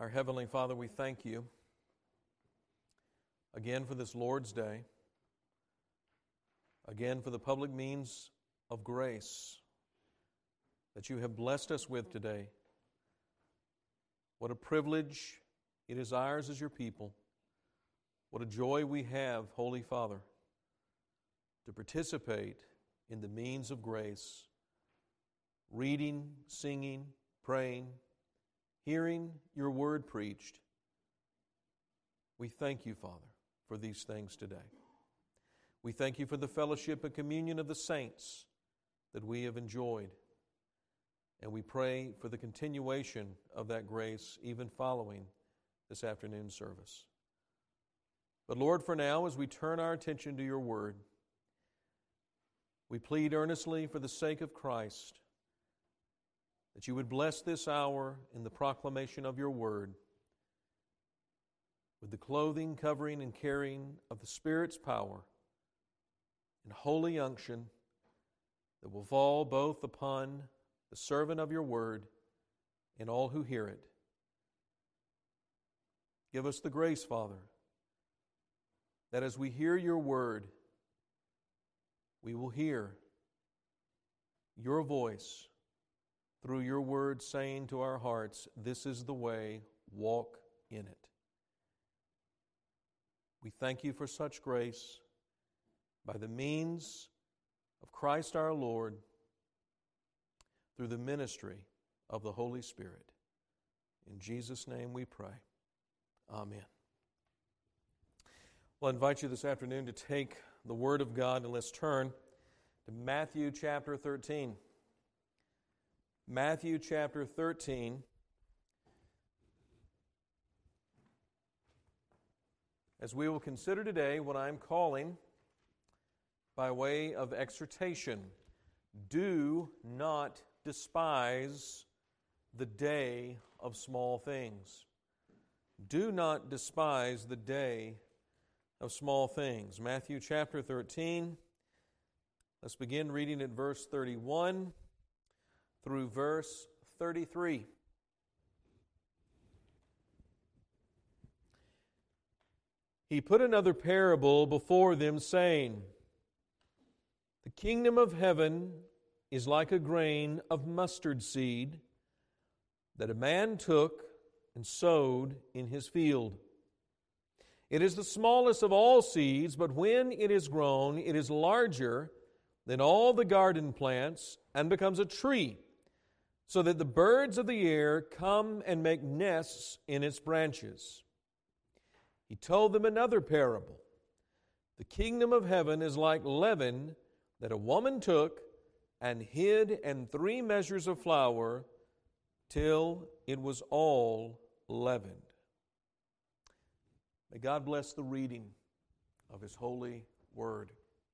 Our Heavenly Father, we thank you again for this Lord's Day, again for the public means of grace that you have blessed us with today. What a privilege it is ours as your people. What a joy we have, Holy Father, to participate in the means of grace, reading, singing, praying, hearing your word preached. We thank you, Father, for these things today. We thank you for the fellowship and communion of the saints that we have enjoyed. And we pray for the continuation of that grace even following this afternoon service. But Lord, for now, as we turn our attention to your word, we plead earnestly for the sake of Christ that you would bless this hour in the proclamation of your word with the clothing, covering, and carrying of the Spirit's power and holy unction that will fall both upon the servant of your word and all who hear it. Give us the grace, Father, that as we hear your word, we will hear your voice through your word saying to our hearts, this is the way, walk in it. We thank you for such grace by the means of Christ our Lord through the ministry of the Holy Spirit. In Jesus' name we pray. Amen. Well, I invite you this afternoon to take the Word of God and let's turn to Matthew chapter 13. Matthew chapter 13. As we will consider today what I'm calling, by way of exhortation, do not despise the day of small things. Do not despise the day of small things. Matthew chapter 13. Let's begin reading at verse 31 through verse 33. He put another parable before them, saying, the kingdom of heaven is like a grain of mustard seed that a man took and sowed in his field. It is the smallest of all seeds, but when it is grown, it is larger than all the garden plants and becomes a tree, so that the birds of the air come and make nests in its branches. He told them another parable. The kingdom of heaven is like leaven that a woman took and hid in 3 measures of flour till it was all leavened. May God bless the reading of His holy word.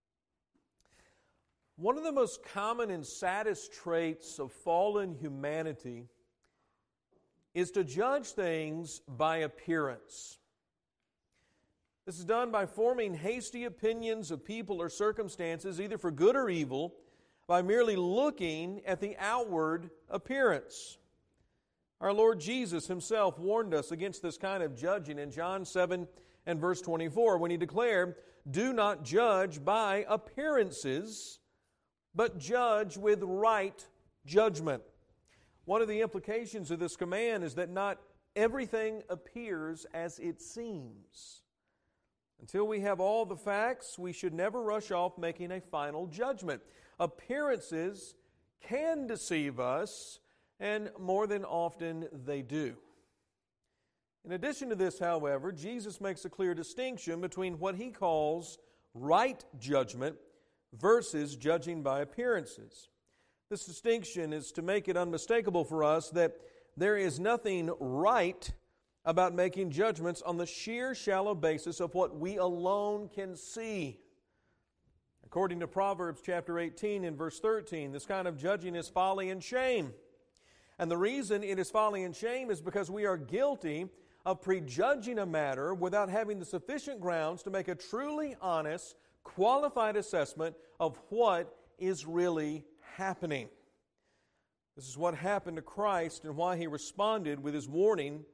One of the most common and saddest traits of fallen humanity is to judge things by appearance. This is done by forming hasty opinions of people or circumstances, either for good or evil, by merely looking at the outward appearance. Our Lord Jesus Himself warned us against this kind of judging in John 7 and verse 24 when He declared, do not judge by appearances, but judge with right judgment. One of the implications of this command is that not everything appears as it seems. Until we have all the facts, we should never rush off making a final judgment. Appearances can deceive us, and more than often they do. In addition to this, however, Jesus makes a clear distinction between what He calls right judgment versus judging by appearances. This distinction is to make it unmistakable for us that there is nothing right about making judgments on the sheer shallow basis of what we alone can see. According to Proverbs chapter 18 and verse 13, this kind of judging is folly and shame. And the reason it is folly and shame is because we are guilty of prejudging a matter without having the sufficient grounds to make a truly honest, qualified assessment of what is really happening. This is what happened to Christ and why He responded with His warning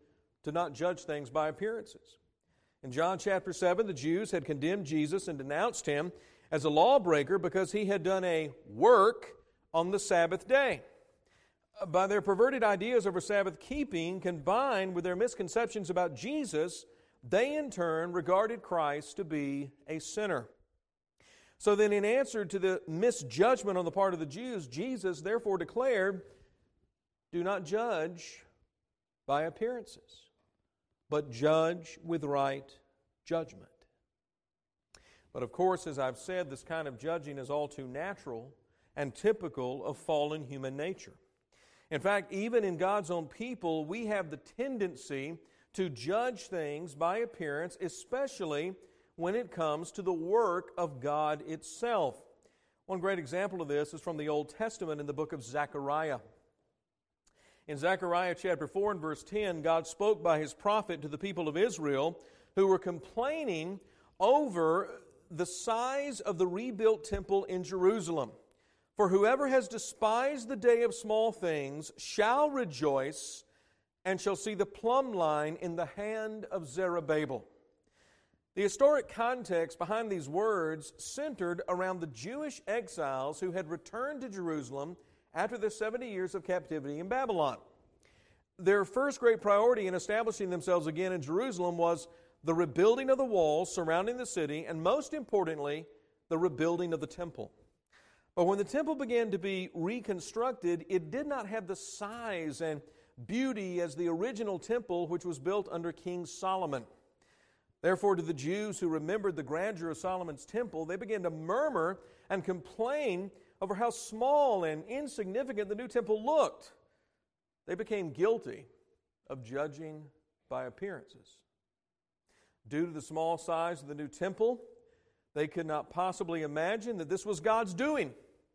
to not judge things by appearances. In John chapter 7, the Jews had condemned Jesus and denounced him as a lawbreaker because he had done a work on the Sabbath day. By their perverted ideas over Sabbath keeping, combined with their misconceptions about Jesus, they in turn regarded Christ to be a sinner. So then, in answer to the misjudgment on the part of the Jews, Jesus therefore declared, "Do not judge by appearances, but judge with right judgment." But of course, as I've said, this kind of judging is all too natural and typical of fallen human nature. In fact, even in God's own people, we have the tendency to judge things by appearance, especially when it comes to the work of God itself. One great example of this is from the Old Testament in the book of Zechariah. In Zechariah chapter 4 and verse 10, God spoke by His prophet to the people of Israel who were complaining over the size of the rebuilt temple in Jerusalem. "For whoever has despised the day of small things shall rejoice and shall see the plumb line in the hand of Zerubbabel." The historic context behind these words centered around the Jewish exiles who had returned to Jerusalem after the 70 years of captivity in Babylon. Their first great priority in establishing themselves again in Jerusalem was the rebuilding of the walls surrounding the city, and most importantly, the rebuilding of the temple. But when the temple began to be reconstructed, it did not have the size and beauty as the original temple which was built under King Solomon. Therefore, to the Jews who remembered the grandeur of Solomon's temple, they began to murmur and complain over how small and insignificant the new temple looked. They became guilty of judging by appearances. Due to the small size of the new temple, they could not possibly imagine that this was God's doing.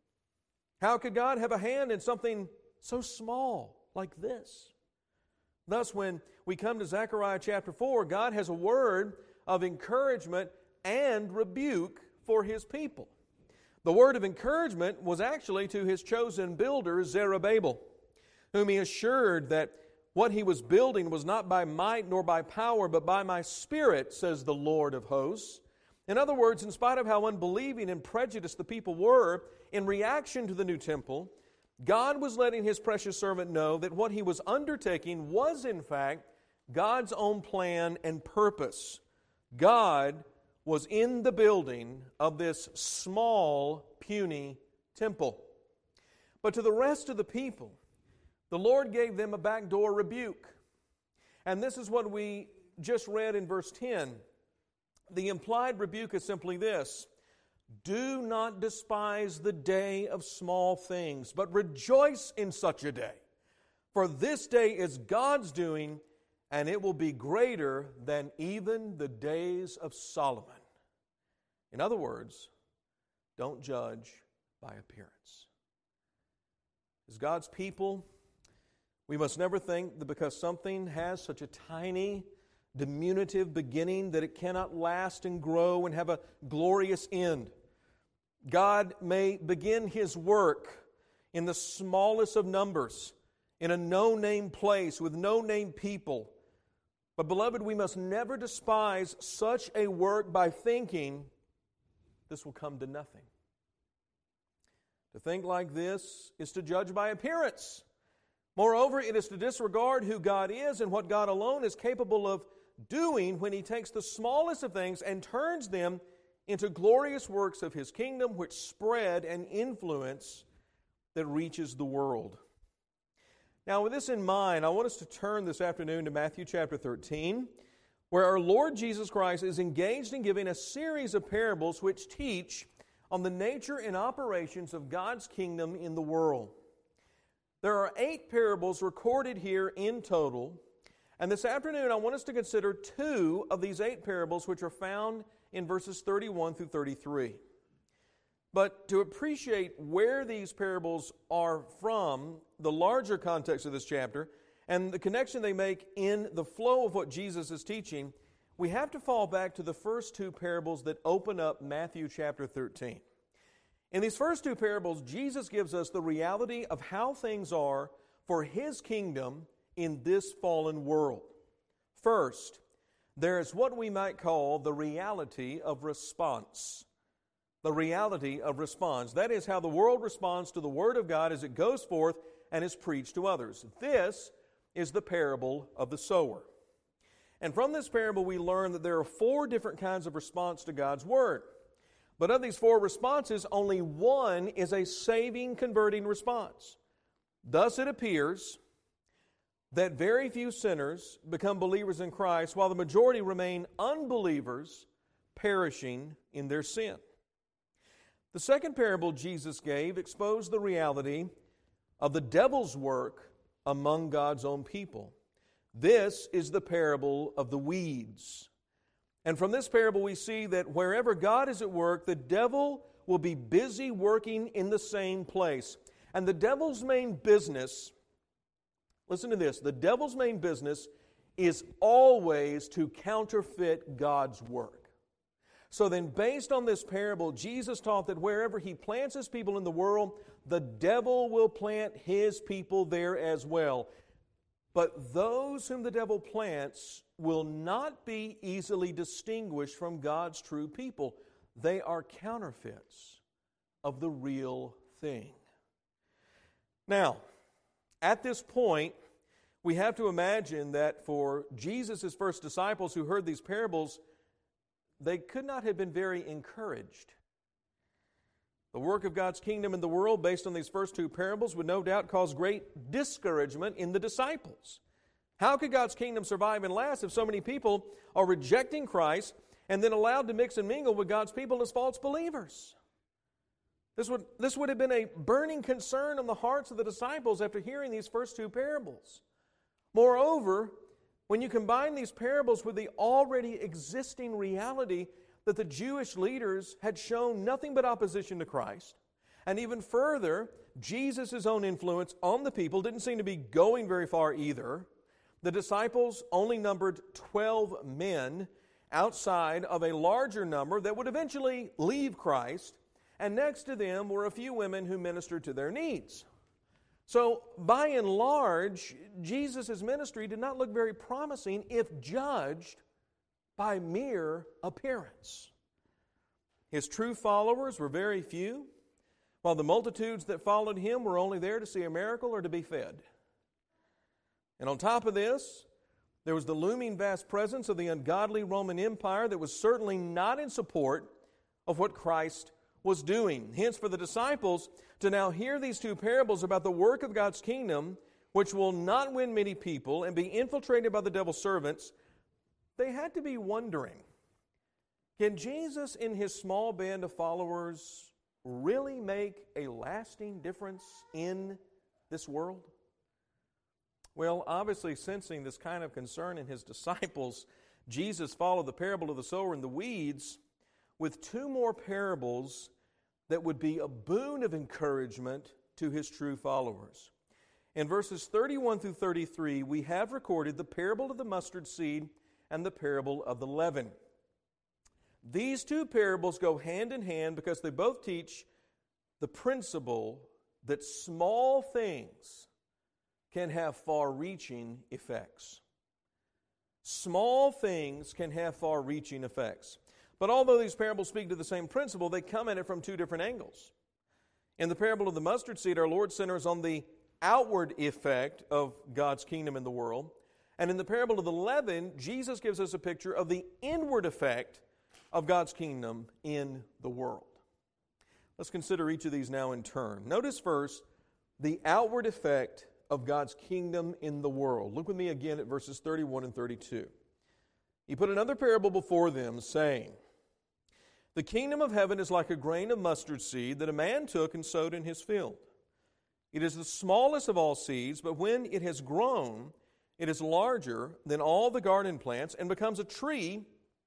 How could God have a hand in something so small like this? Thus, when we come to Zechariah chapter 4, God has a word of encouragement and rebuke for His people. The word of encouragement was actually to His chosen builder, Zerubbabel, whom He assured that what he was building was not by might nor by power, but by my Spirit, says the Lord of hosts. In other words, in spite of how unbelieving and prejudiced the people were in reaction to the new temple, God was letting His precious servant know that what He was undertaking was, in fact, God's own plan and purpose. God was in the building of this small, puny temple. But to the rest of the people, the Lord gave them a backdoor rebuke. And this is what we just read in verse 10. The implied rebuke is simply this: "Do not despise the day of small things, but rejoice in such a day. For this day is God's doing, and it will be greater than even the days of Solomon." In other words, don't judge by appearance. As God's people, we must never think that because something has such a tiny, diminutive beginning that it cannot last and grow and have a glorious end. God may begin His work in the smallest of numbers, in a no-name place with no-name people. But beloved, we must never despise such a work by thinking this will come to nothing. To think like this is to judge by appearance. Moreover, it is to disregard who God is and what God alone is capable of doing when He takes the smallest of things and turns them into glorious works of His kingdom, which spread an influence that reaches the world. Now, with this in mind, I want us to turn this afternoon to Matthew chapter 13, where our Lord Jesus Christ is engaged in giving a series of parables which teach on the nature and operations of God's kingdom in the world. There are 8 parables recorded here in total, and this afternoon I want us to consider 2 of these 8 parables which are found in verses 31 through 33. But to appreciate where these parables are from, the larger context of this chapter, and the connection they make in the flow of what Jesus is teaching, we have to fall back to the first 2 parables that open up Matthew chapter 13. In these first 2 parables, Jesus gives us the reality of how things are for His kingdom in this fallen world. First, there is what we might call the reality of response. The reality of response. That is how the world responds to the Word of God as it goes forth and is preached to others. This is the parable of the sower. And from this parable we learn that there are 4 different kinds of response to God's Word. But of these 4 responses, only one is a saving, converting response. Thus it appears that very few sinners become believers in Christ, while the majority remain unbelievers, perishing in their sin. The second parable Jesus gave exposed the reality of the devil's work among God's own people. This is the parable of the weeds. And from this parable we see that wherever God is at work, the devil will be busy working in the same place. And the devil's main business, listen to this, the devil's main business is always to counterfeit God's work. So then, based on this parable, Jesus taught that wherever He plants His people in the world, the devil will plant his people there as well. But those whom the devil plants will not be easily distinguished from God's true people. They are counterfeits of the real thing. Now, at this point, we have to imagine that for Jesus' first disciples who heard these parables, they could not have been very encouraged. The work of God's kingdom in the world, based on these first 2 parables, would no doubt cause great discouragement in the disciples. How could God's kingdom survive and last if so many people are rejecting Christ and then allowed to mix and mingle with God's people as false believers? This would have been a burning concern on the hearts of the disciples after hearing these first 2 parables. Moreover, when you combine these parables with the already existing reality that the Jewish leaders had shown nothing but opposition to Christ, and even further, Jesus' own influence on the people didn't seem to be going very far either. The disciples only numbered 12 men outside of a larger number that would eventually leave Christ, and next to them were a few women who ministered to their needs. So, by and large, Jesus' ministry did not look very promising if judged by mere appearance. His true followers were very few, while the multitudes that followed Him were only there to see a miracle or to be fed. And on top of this, there was the looming vast presence of the ungodly Roman Empire that was certainly not in support of what Christ was doing. Hence, for the disciples to now hear these 2 parables about the work of God's kingdom, which will not win many people and be infiltrated by the devil's servants, they had to be wondering, can Jesus and His small band of followers really make a lasting difference in this world? Well, obviously, sensing this kind of concern in His disciples, Jesus followed the parable of the sower and the weeds with 2 more parables that would be a boon of encouragement to His true followers. In verses 31 through 33, we have recorded the parable of the mustard seed and the parable of the leaven. These 2 parables go hand in hand because they both teach the principle that small things can have far-reaching effects. Small things can have far-reaching effects. But although these parables speak to the same principle, they come at it from 2 different angles. In the parable of the mustard seed, our Lord centers on the outward effect of God's kingdom in the world. And in the parable of the leaven, Jesus gives us a picture of the inward effect of God's kingdom in the world. Let's consider each of these now in turn. Notice first the outward effect of God's kingdom in the world. Look with me again at verses 31 and 32. He put another parable before them, saying, "The kingdom of heaven is like a grain of mustard seed that a man took and sowed in his field. It is the smallest of all seeds, but when it has grown, it is larger than all the garden plants and becomes a tree,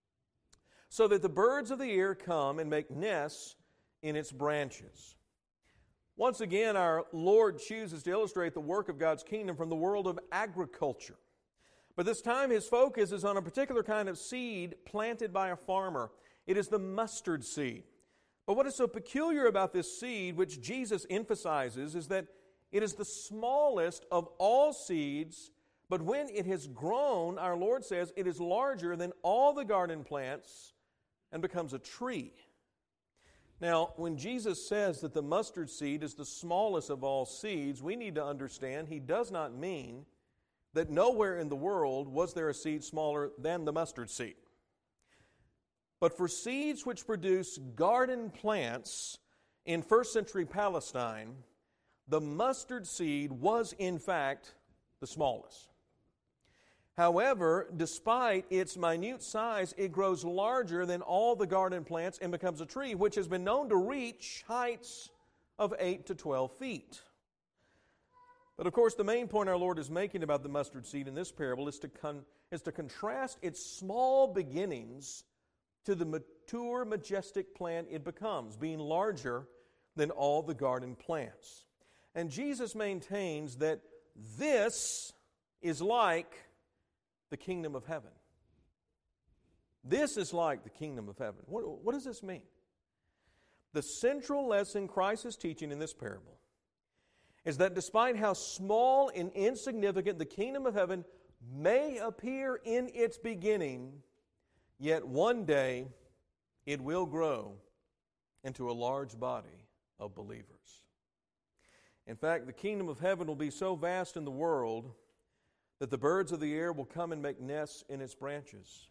so that the birds of the air come and make nests in its branches." Once again, our Lord chooses to illustrate the work of God's kingdom from the world of agriculture. But this time His focus is on a particular kind of seed planted by a farmer. It is the mustard seed. But what is so peculiar about this seed, which Jesus emphasizes, is that it is the smallest of all seeds But when it has grown, our Lord says, it is larger than all the garden plants and becomes a tree. Now, when Jesus says that the mustard seed is the smallest of all seeds, we need to understand He does not mean that nowhere in the world was there a seed smaller than the mustard seed. But for seeds which produce garden plants in first century Palestine, the mustard seed was in fact the smallest. However, despite its minute size, it grows larger than all the garden plants and becomes a tree, which has been known to reach heights of 8 to 12 feet. But of course, the main point our Lord is making about the mustard seed in this parable is to contrast its small beginnings to the mature, majestic plant it becomes, being larger than all the garden plants. And Jesus maintains that this is like the kingdom of heaven. This is like the kingdom of heaven. What does this mean? The central lesson Christ is teaching in this parable is that despite how small and insignificant the kingdom of heaven may appear in its beginning, yet one day it will grow into a large body of believers. In fact, the kingdom of heaven will be so vast in the world that the birds of the air will come and make nests in its branches.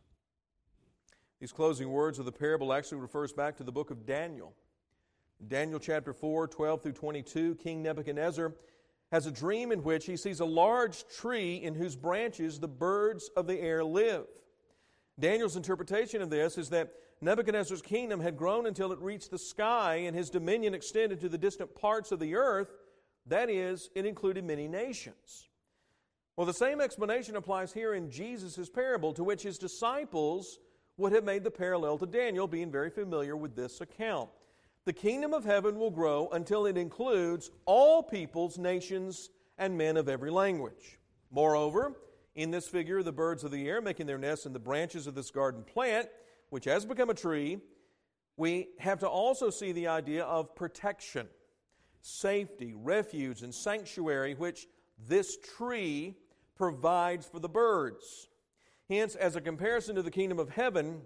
These closing words of the parable actually refers back to the book of Daniel. Daniel chapter 4, 12 through 22, King Nebuchadnezzar has a dream in which he sees a large tree in whose branches the birds of the air live. Daniel's interpretation of this is that Nebuchadnezzar's kingdom had grown until it reached the sky and his dominion extended to the distant parts of the earth. That is, it included many nations. Well, the same explanation applies here in Jesus' parable, to which his disciples would have made the parallel to Daniel, being very familiar with this account. The kingdom of heaven will grow until it includes all peoples, nations, and men of every language. Moreover, in this figure, the birds of the air making their nests in the branches of this garden plant, which has become a tree, we have to also see the idea of protection, safety, refuge, and sanctuary, which this tree provides for the birds. Hence, as a comparison to the kingdom of heaven,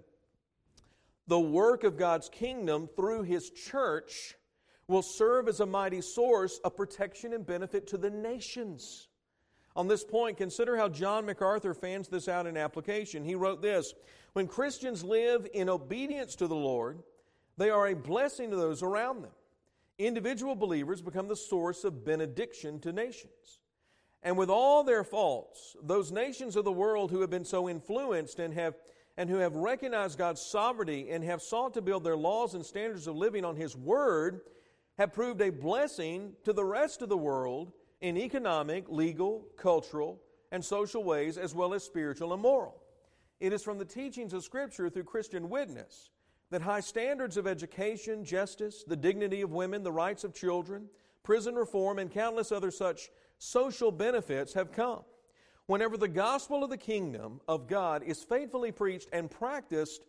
the work of God's kingdom through His church will serve as a mighty source of protection and benefit to the nations. On this point, consider how John MacArthur fans this out in application. He wrote this: when Christians live in obedience to the Lord, they are a blessing to those around them. Individual believers become the source of benediction to nations. And with all their faults, those nations of the world who have been so influenced and who have recognized God's sovereignty and have sought to build their laws and standards of living on His Word have proved a blessing to the rest of the world in economic, legal, cultural, and social ways, as well as spiritual and moral. It is from the teachings of Scripture through Christian witness that high standards of education, justice, the dignity of women, the rights of children, prison reform, and countless other such social benefits have come. Whenever the gospel of the kingdom of God is faithfully preached and practiced,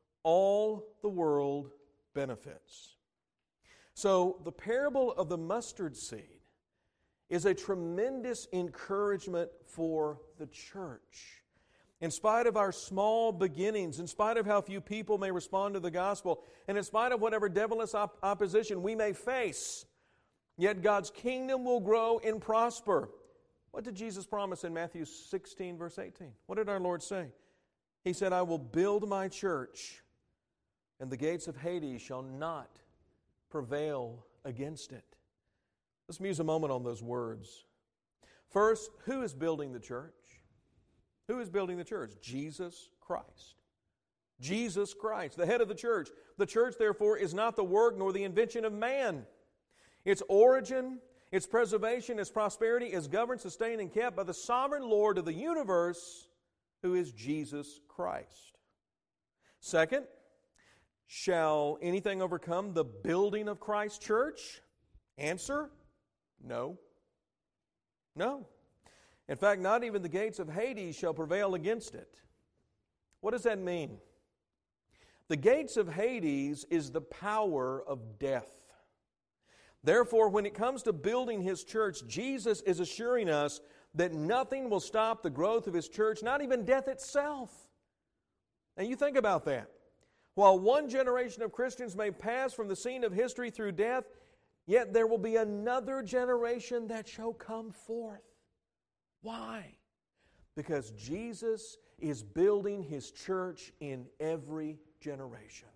all the world benefits. So the parable of the mustard seed is a tremendous encouragement for the church. In spite of our small beginnings, in spite of how few people may respond to the gospel, and in spite of whatever devilish opposition we may face, yet God's kingdom will grow and prosper. What did Jesus promise in Matthew 16, verse 18? What did our Lord say? He said, I will build my church, and the gates of Hades shall not prevail against it. Let's muse a moment on those words. First, who is building the church? Who is building the church? Jesus Christ. Jesus Christ, the head of the church. The church, therefore, is not the work nor the invention of man. Its origin, its preservation, its prosperity is governed, sustained, and kept by the sovereign Lord of the universe, who is Jesus Christ. Second, shall anything overcome the building of Christ's church? Answer, no. No. In fact, not even the gates of Hades shall prevail against it. What does that mean? The gates of Hades is the power of death. Therefore, when it comes to building His church, Jesus is assuring us that nothing will stop the growth of His church, not even death itself. And you think about that. While one generation of Christians may pass from the scene of history through death, yet there will be another generation that shall come forth. Why? Because Jesus is building His church in every generation.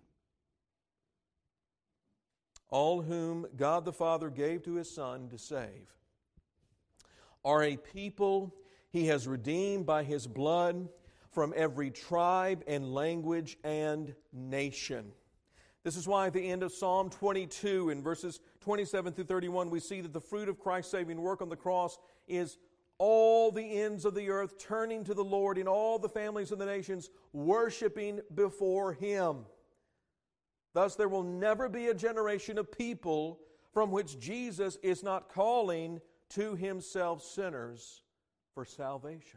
All whom God the Father gave to His Son to save are a people He has redeemed by His blood from every tribe and language and nation. This is why at the end of Psalm 22, in verses 27 through 31, we see that the fruit of Christ's saving work on the cross is all the ends of the earth turning to the Lord, in all the families of the nations worshiping before Him. Thus, there will never be a generation of people from which Jesus is not calling to Himself sinners for salvation.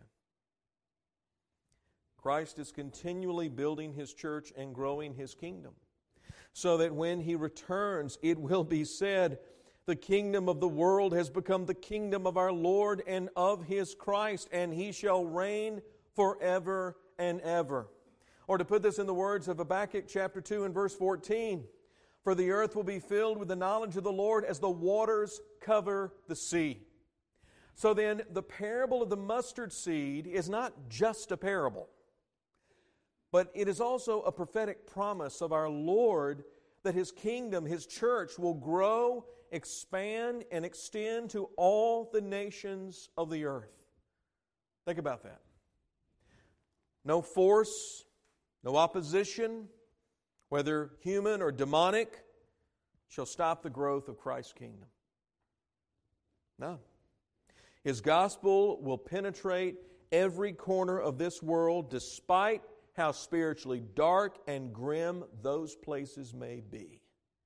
Christ is continually building His church and growing His kingdom, so that when He returns, it will be said, the kingdom of the world has become the kingdom of our Lord and of His Christ, and He shall reign forever and ever. Or to put this in the words of Habakkuk chapter 2 and verse 14, for the earth will be filled with the knowledge of the Lord as the waters cover the sea. So then, the parable of the mustard seed is not just a parable, but it is also a prophetic promise of our Lord that His kingdom, His church, will grow, expand, and extend to all the nations of the earth. Think about that. No force, no opposition, whether human or demonic, shall stop the growth of Christ's kingdom. No. His gospel will penetrate every corner of this world, despite how spiritually dark and grim those places may be.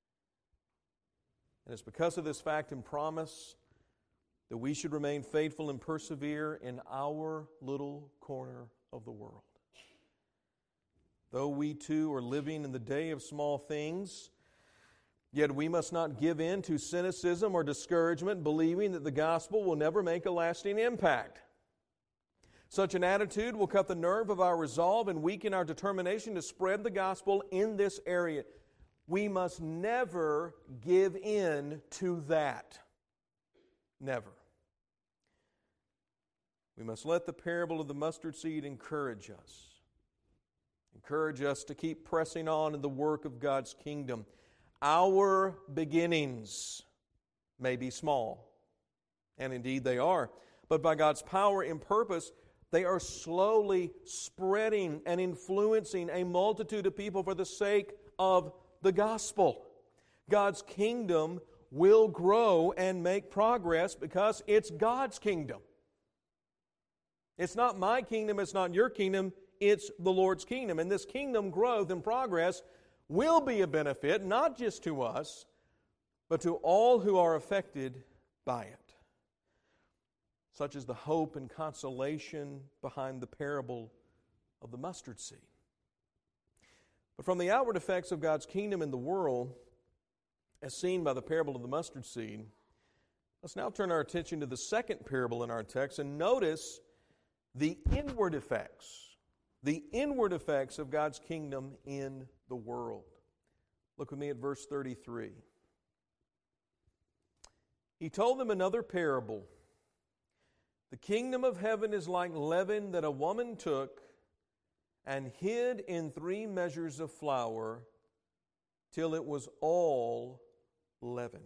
And it's because of this fact and promise that we should remain faithful and persevere in our little corner of the world. Though we too are living in the day of small things, yet we must not give in to cynicism or discouragement, believing that the gospel will never make a lasting impact. Such an attitude will cut the nerve of our resolve and weaken our determination to spread the gospel in this area. We must never give in to that. Never. We must let the parable of the mustard seed encourage us. Encourage us to keep pressing on in the work of God's kingdom. Our beginnings may be small, and indeed they are, but by God's power and purpose, they are slowly spreading and influencing a multitude of people for the sake of the gospel. God's kingdom will grow and make progress because it's God's kingdom. It's not my kingdom, it's not your kingdom, it's the Lord's kingdom. And this kingdom growth and progress will be a benefit, not just to us, but to all who are affected by it. Such is the hope and consolation behind the parable of the mustard seed. But from the outward effects of God's kingdom in the world, as seen by the parable of the mustard seed, let's now turn our attention to the second parable in our text and notice the inward effects of God's kingdom in the world. Look with me at verse 33. He told them another parable. The kingdom of heaven is like leaven that a woman took and hid in 3 measures of flour till it was all leavened.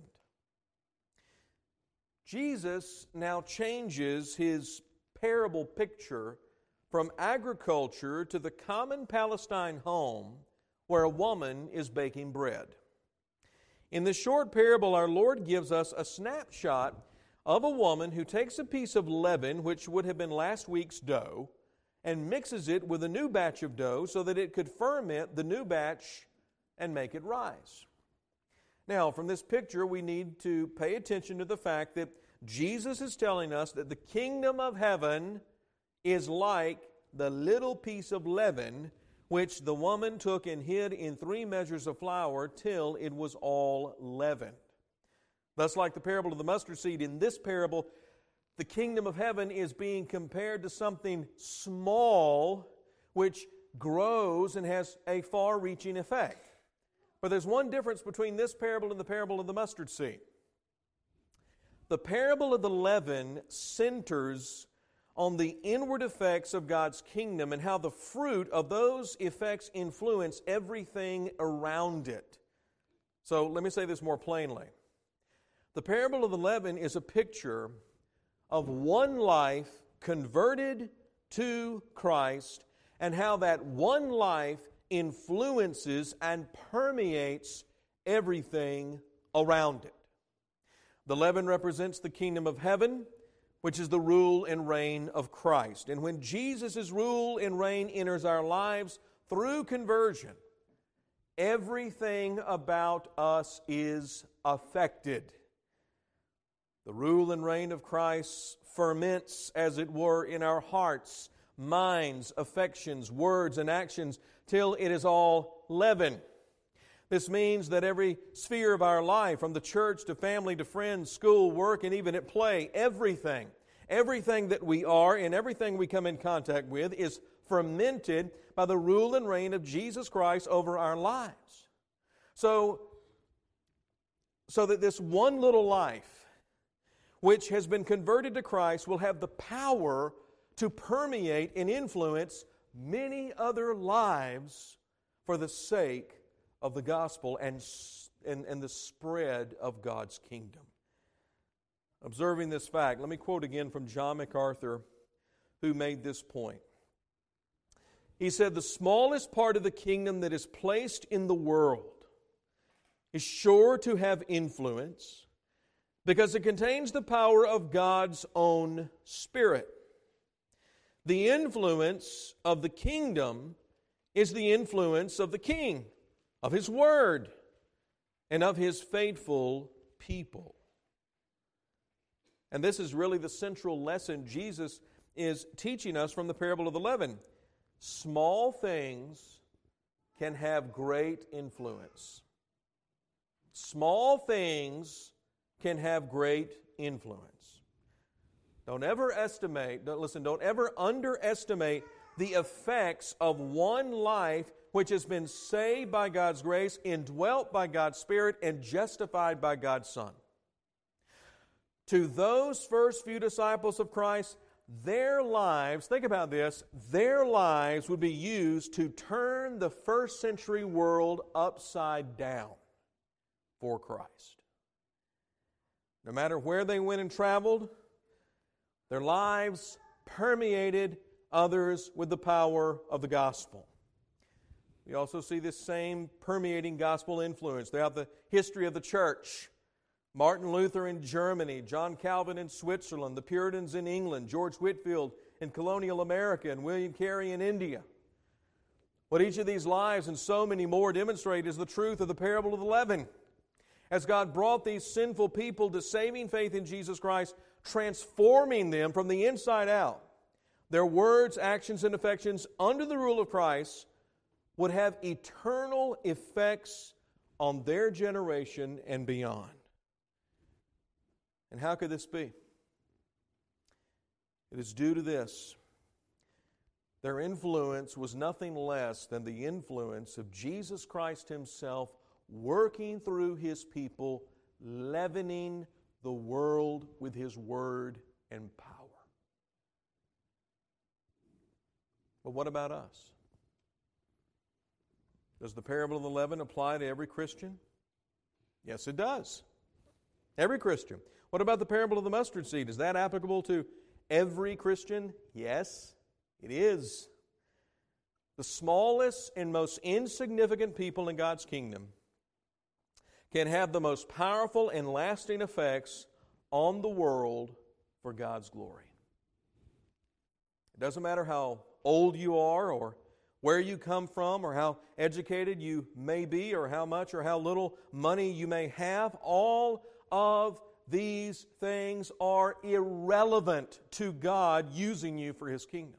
Jesus now changes His parable picture from agriculture to the common Palestine home where a woman is baking bread. In this short parable, our Lord gives us a snapshot of a woman who takes a piece of leaven, which would have been last week's dough, and mixes it with a new batch of dough so that it could ferment the new batch and make it rise. Now, from this picture, we need to pay attention to the fact that Jesus is telling us that the kingdom of heaven is like the little piece of leaven which the woman took and hid in 3 measures of flour till it was all leavened. Thus, like the parable of the mustard seed, in this parable, the kingdom of heaven is being compared to something small which grows and has a far-reaching effect. But there's one difference between this parable and the parable of the mustard seed. The parable of the leaven centers on the inward effects of God's kingdom and how the fruit of those effects influence everything around it. So let me say this more plainly. The parable of the leaven is a picture of one life converted to Christ and how that one life influences and permeates everything around it. The leaven represents the kingdom of heaven, which is the rule and reign of Christ. And when Jesus' rule and reign enters our lives through conversion, everything about us is affected. The rule and reign of Christ ferments, as it were, in our hearts, minds, affections, words, and actions, till it is all leaven. This means that every sphere of our life, from the church to family to friends, school, work, and even at play, everything that we are and everything we come in contact with is fermented by the rule and reign of Jesus Christ over our lives. So that this one little life, which has been converted to Christ, will have the power to permeate and influence many other lives for the sake of the gospel and the spread of God's kingdom. Observing this fact, let me quote again from John MacArthur, who made this point. He said, "The smallest part of the kingdom that is placed in the world is sure to have influence because it contains the power of God's own Spirit. The influence of the kingdom is the influence of the King, of His Word, and of His faithful people." And this is really the central lesson Jesus is teaching us from the parable of the leaven. Small things can have great influence. Small things can have great influence. Don't ever underestimate the effects of one life which has been saved by God's grace, indwelt by God's Spirit, and justified by God's Son. To those first few disciples of Christ, their lives, think about this, their lives would be used to turn the first century world upside down for Christ. No matter where they went and traveled, their lives permeated others with the power of the gospel. We also see this same permeating gospel influence throughout the history of the church. Martin Luther in Germany, John Calvin in Switzerland, the Puritans in England, George Whitefield in colonial America, and William Carey in India. What each of these lives and so many more demonstrate is the truth of the parable of the leaven. As God brought these sinful people to saving faith in Jesus Christ, transforming them from the inside out, their words, actions, and affections under the rule of Christ would have eternal effects on their generation and beyond. And how could this be? It is due to this. Their influence was nothing less than the influence of Jesus Christ Himself working through His people, leavening the world with His Word and power. But what about us? Does the parable of the leaven apply to every Christian? Yes, it does. Every Christian. What about the parable of the mustard seed? Is that applicable to every Christian? Yes, it is. The smallest and most insignificant people in God's kingdom can have the most powerful and lasting effects on the world for God's glory. It doesn't matter how old you are or where you come from or how educated you may be or how much or how little money you may have. All of these things are irrelevant to God using you for His kingdom.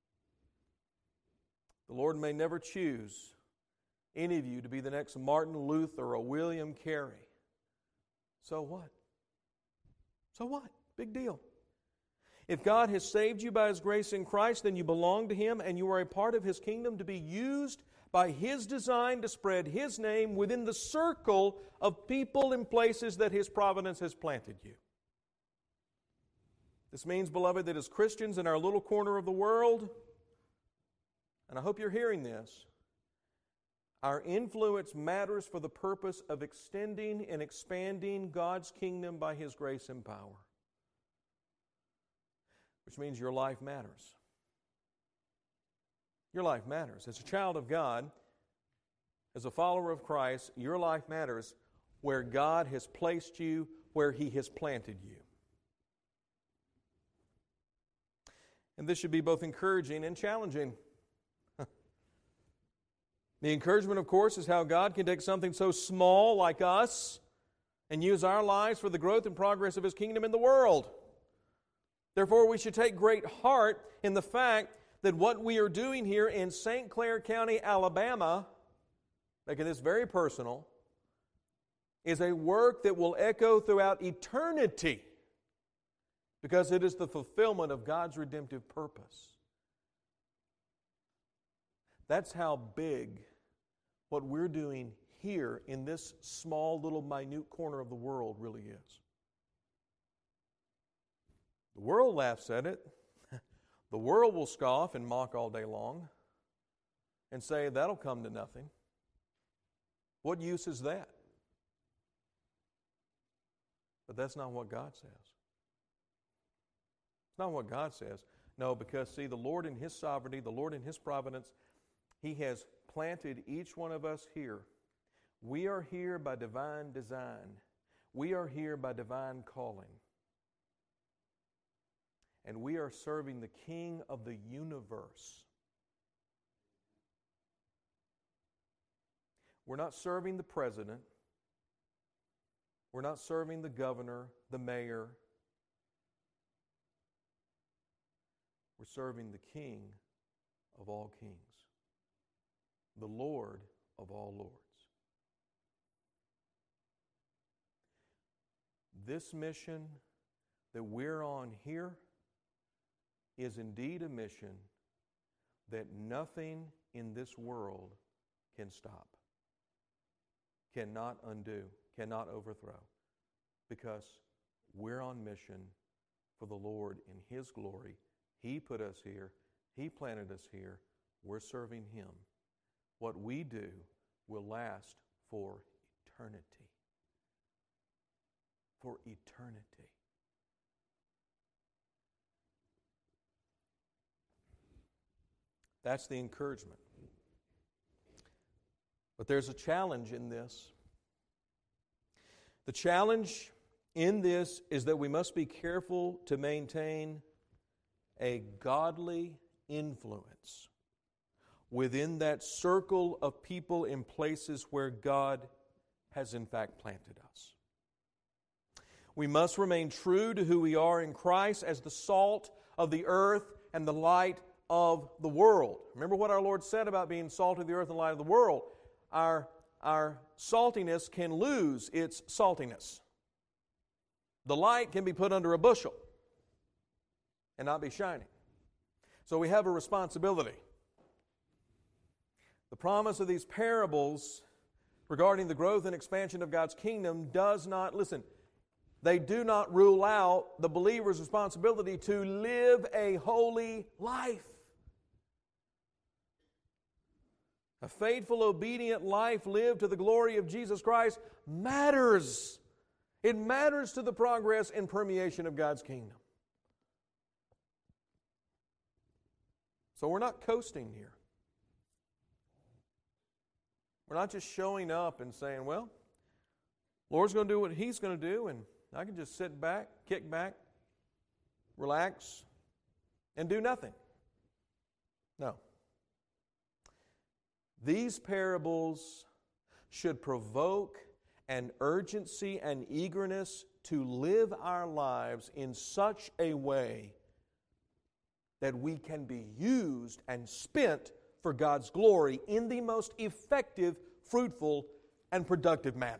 The Lord may never choose any of you to be the next Martin Luther or a William Carey. So what? So what? Big deal. If God has saved you by His grace in Christ, then you belong to Him and you are a part of His kingdom to be used by His design to spread His name within the circle of people and places that His providence has planted you. This means, beloved, that as Christians in our little corner of the world, and I hope you're hearing this, our influence matters for the purpose of extending and expanding God's kingdom by His grace and power. Which means your life matters. Your life matters. As a child of God, as a follower of Christ, your life matters where God has placed you, where He has planted you. And this should be both encouraging and challenging. The encouragement, of course, is how God can take something so small like us and use our lives for the growth and progress of His kingdom in the world. Therefore, we should take great heart in the fact that what we are doing here in St. Clair County, Alabama, making this very personal, is a work that will echo throughout eternity because it is the fulfillment of God's redemptive purpose. That's how big what we're doing here in this small little minute corner of the world really is. The world laughs at it. The world will scoff and mock all day long and say, that'll come to nothing. What use is that? But that's not what God says. It's not what God says. No, because see, the Lord in His sovereignty, the Lord in His providence, He has planted each one of us here. We are here by divine design. We are here by divine calling. And we are serving the King of the universe. We're not serving the president. We're not serving the governor, the mayor. We're serving the King of all kings, the Lord of all lords. This mission that we're on here is indeed a mission that nothing in this world can stop, cannot undo, cannot overthrow, because we're on mission for the Lord in His glory. He put us here. He planted us here. We're serving Him. What we do will last for eternity. For eternity. That's the encouragement. But there's a challenge in this. The challenge in this is that we must be careful to maintain a godly influence within that circle of people in places where God has in fact planted us. We must remain true to who we are in Christ as the salt of the earth and the light of the world. Remember what our Lord said about being salt of the earth and light of the world. Our saltiness can lose its saltiness. The light can be put under a bushel and not be shining. So we have a responsibility. The promise of these parables regarding the growth and expansion of God's kingdom does not, listen, they do not rule out the believer's responsibility to live a holy life. A faithful, obedient life lived to the glory of Jesus Christ matters. It matters to the progress and permeation of God's kingdom. So we're not coasting here. We're not just showing up and saying, well, Lord's going to do what He's going to do, and I can just sit back, kick back, relax, and do nothing. No. These parables should provoke an urgency and eagerness to live our lives in such a way that we can be used and spent for God's glory in the most effective, fruitful, and productive manner.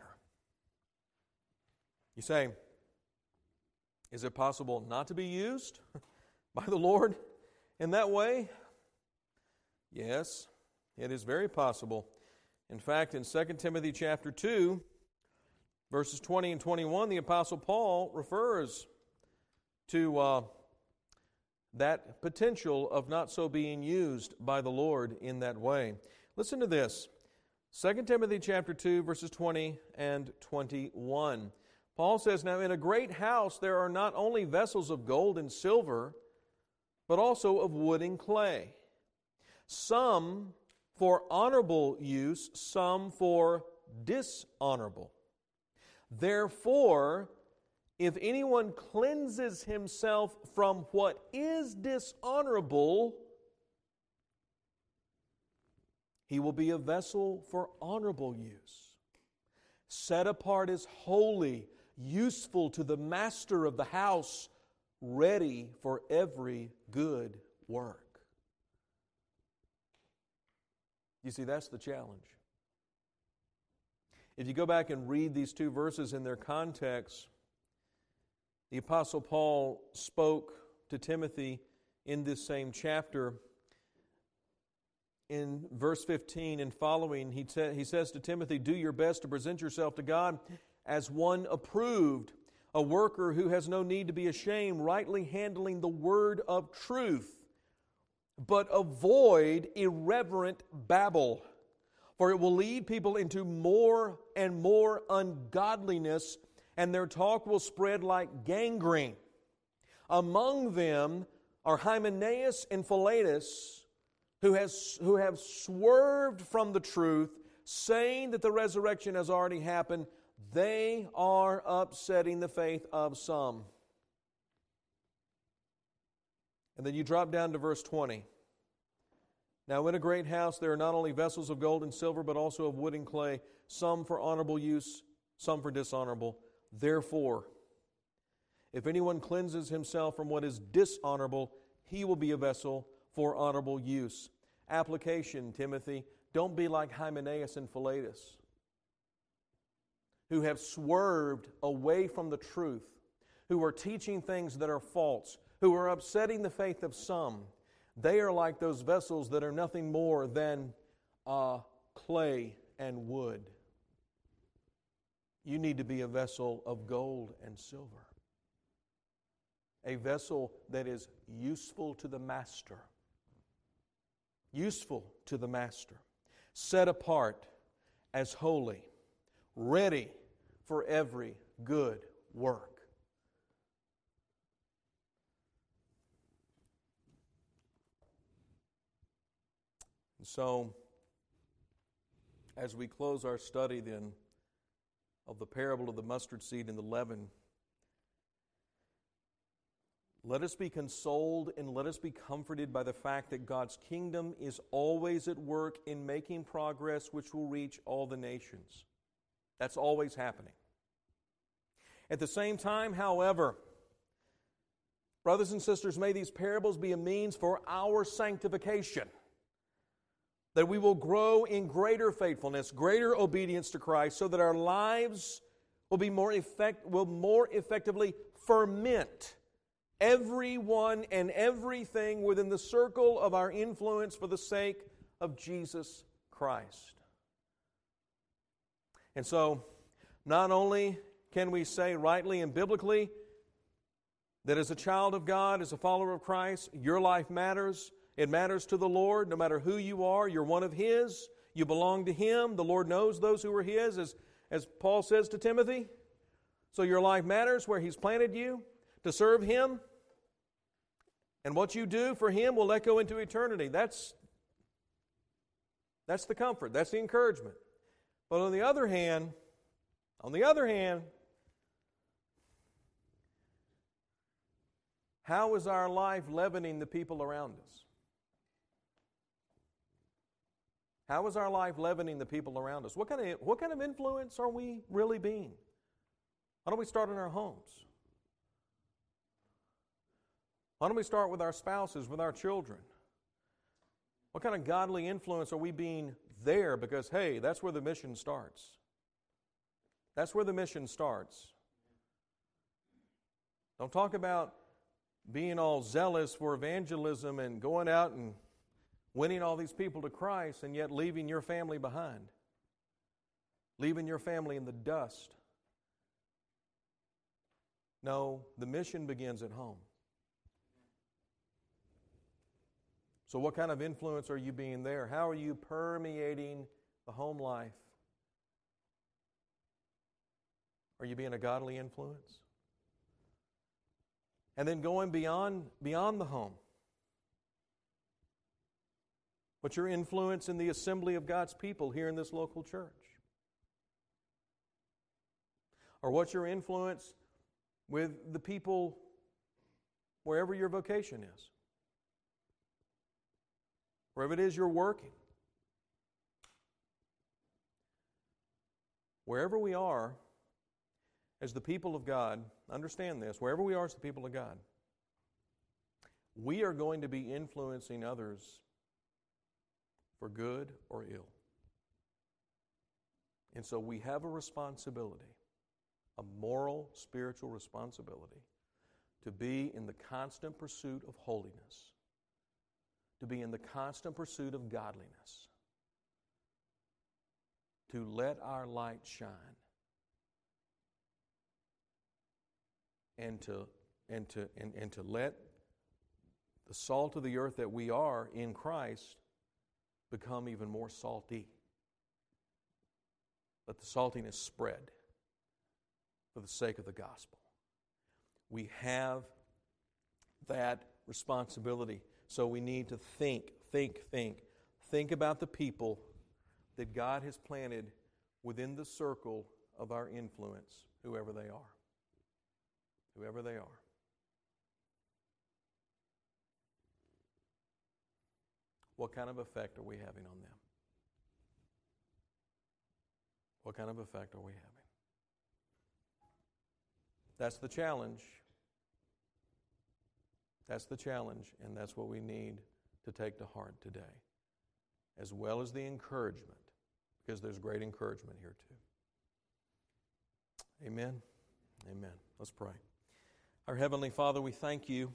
You say, is it possible not to be used? by the Lord in that way? Yes, it is very possible. In fact, in 2 Timothy chapter 2, verses 20 and 21, the Apostle Paul refers to that potential of not so being used by the Lord in that way. Listen to this. 2 Timothy chapter 2, verses 20 and 21. Paul says, "Now in a great house there are not only vessels of gold and silver, but also of wood and clay, some for honorable use, some for dishonorable. Therefore, if anyone cleanses himself from what is dishonorable, he will be a vessel for honorable use, set apart as holy, useful to the master of the house, ready for every good work." You see, that's the challenge. If you go back and read these two verses in their context, the Apostle Paul spoke to Timothy in this same chapter. In verse 15 and following, he says to Timothy, "Do your best to present yourself to God as one approved, a worker who has no need to be ashamed, rightly handling the word of truth. But avoid irreverent babble, for it will lead people into more and more ungodliness, and their talk will spread like gangrene. Among them are Hymenaeus and Philetus, who have swerved from the truth, saying that the resurrection has already happened. They are upsetting the faith of some." And then you drop down to verse 20. "Now in a great house there are not only vessels of gold and silver, but also of wood and clay, some for honorable use, some for dishonorable. Therefore, if anyone cleanses himself from what is dishonorable, he will be a vessel for honorable use." Application, Timothy, don't be like Hymenaeus and Philetus, who have swerved away from the truth, who are teaching things that are false, who are upsetting the faith of some. They are like those vessels that are nothing more than clay and wood. You need to be a vessel of gold and silver, a vessel that is useful to the master. Useful to the master. Set apart as holy, ready for every good work. And so, as we close our study then of the parable of the mustard seed and the leaven, let us be consoled and let us be comforted by the fact that God's kingdom is always at work in making progress which will reach all the nations. That's always happening. At the same time, however, brothers and sisters, may these parables be a means for our sanctification, that we will grow in greater faithfulness, greater obedience to Christ, so that our lives will more effectively ferment everyone and everything within the circle of our influence for the sake of Jesus Christ. And so, not only can we say rightly and biblically that as a child of God, as a follower of Christ, your life matters. It matters to the Lord. No matter who you are, you're one of His. You belong to Him. The Lord knows those who are His, as Paul says to Timothy. So your life matters where He's planted you to serve Him. And what you do for Him will echo into eternity. That's the comfort. That's the encouragement. But on the other hand, how is our life leavening the people around us? How is our life leavening the people around us? What kind of influence are we really being? Why don't we start in our homes? Why don't we start with our spouses, with our children? What kind of godly influence are we being there? Because, hey, that's where the mission starts. That's where the mission starts. Don't talk about being all zealous for evangelism and going out and winning all these people to Christ, and yet leaving your family behind, leaving your family in the dust. No, the mission begins at home. So what kind of influence are you being there? How are you permeating the home life? Are you being a godly influence? And then going beyond the home. What's your influence in the assembly of God's people here in this local church? Or what's your influence with the people wherever your vocation is? Wherever it is you're working. Wherever we are as the people of God, understand this, wherever we are as the people of God, we are going to be influencing others for good or ill. And so we have a responsibility, a moral, spiritual responsibility, to be in the constant pursuit of holiness, to be in the constant pursuit of godliness, to let our light shine, and to let the salt of the earth that we are in Christ become even more salty. Let the saltiness spread for the sake of the gospel. We have that responsibility. So we need to think about the people that God has planted within the circle of our influence, whoever they are. Whoever they are. What kind of effect are we having on them? What kind of effect are we having? That's the challenge. That's the challenge, and that's what we need to take to heart today, as well as the encouragement, because there's great encouragement here too. Amen. Amen. Let's pray. Our Heavenly Father, we thank You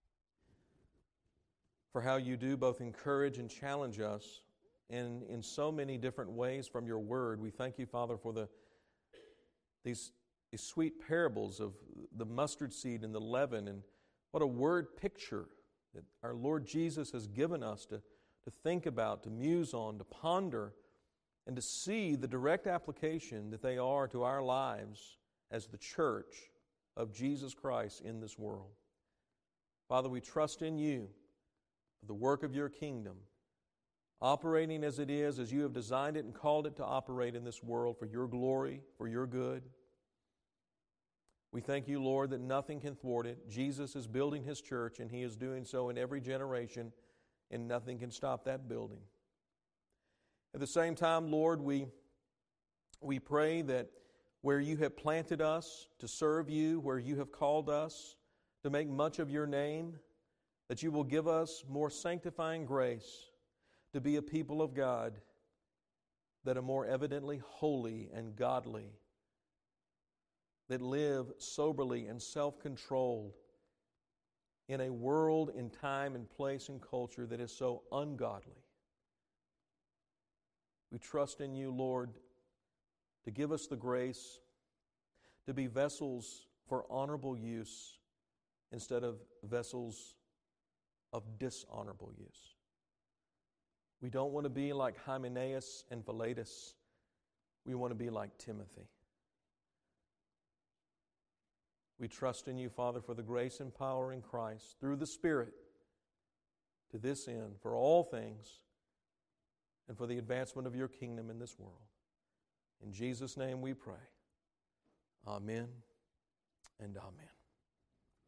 for how You do both encourage and challenge us in so many different ways from Your Word. We thank You, Father, for these sweet parables of the mustard seed and the leaven, and what a word picture that our Lord Jesus has given us to think about, to muse on, to ponder, and to see the direct application that they are to our lives as the church of Jesus Christ in this world. Father, we trust in You for the work of Your kingdom, operating as it is, as You have designed it and called it to operate in this world for Your glory, for Your good. We thank You, Lord, that nothing can thwart it. Jesus is building His church, and He is doing so in every generation, and nothing can stop that building. At the same time, Lord, we pray that where You have planted us to serve You, where You have called us to make much of Your name, that You will give us more sanctifying grace to be a people of God that are more evidently holy and godly, that live soberly and self-controlled in a world, in time, and place, and culture that is so ungodly. We trust in You, Lord, to give us the grace to be vessels for honorable use instead of vessels of dishonorable use. We don't want to be like Hymenaeus and Philetus. We want to be like Timothy. We trust in You, Father, for the grace and power in Christ through the Spirit to this end, for all things, and for the advancement of Your kingdom in this world. In Jesus' name we pray. Amen and amen.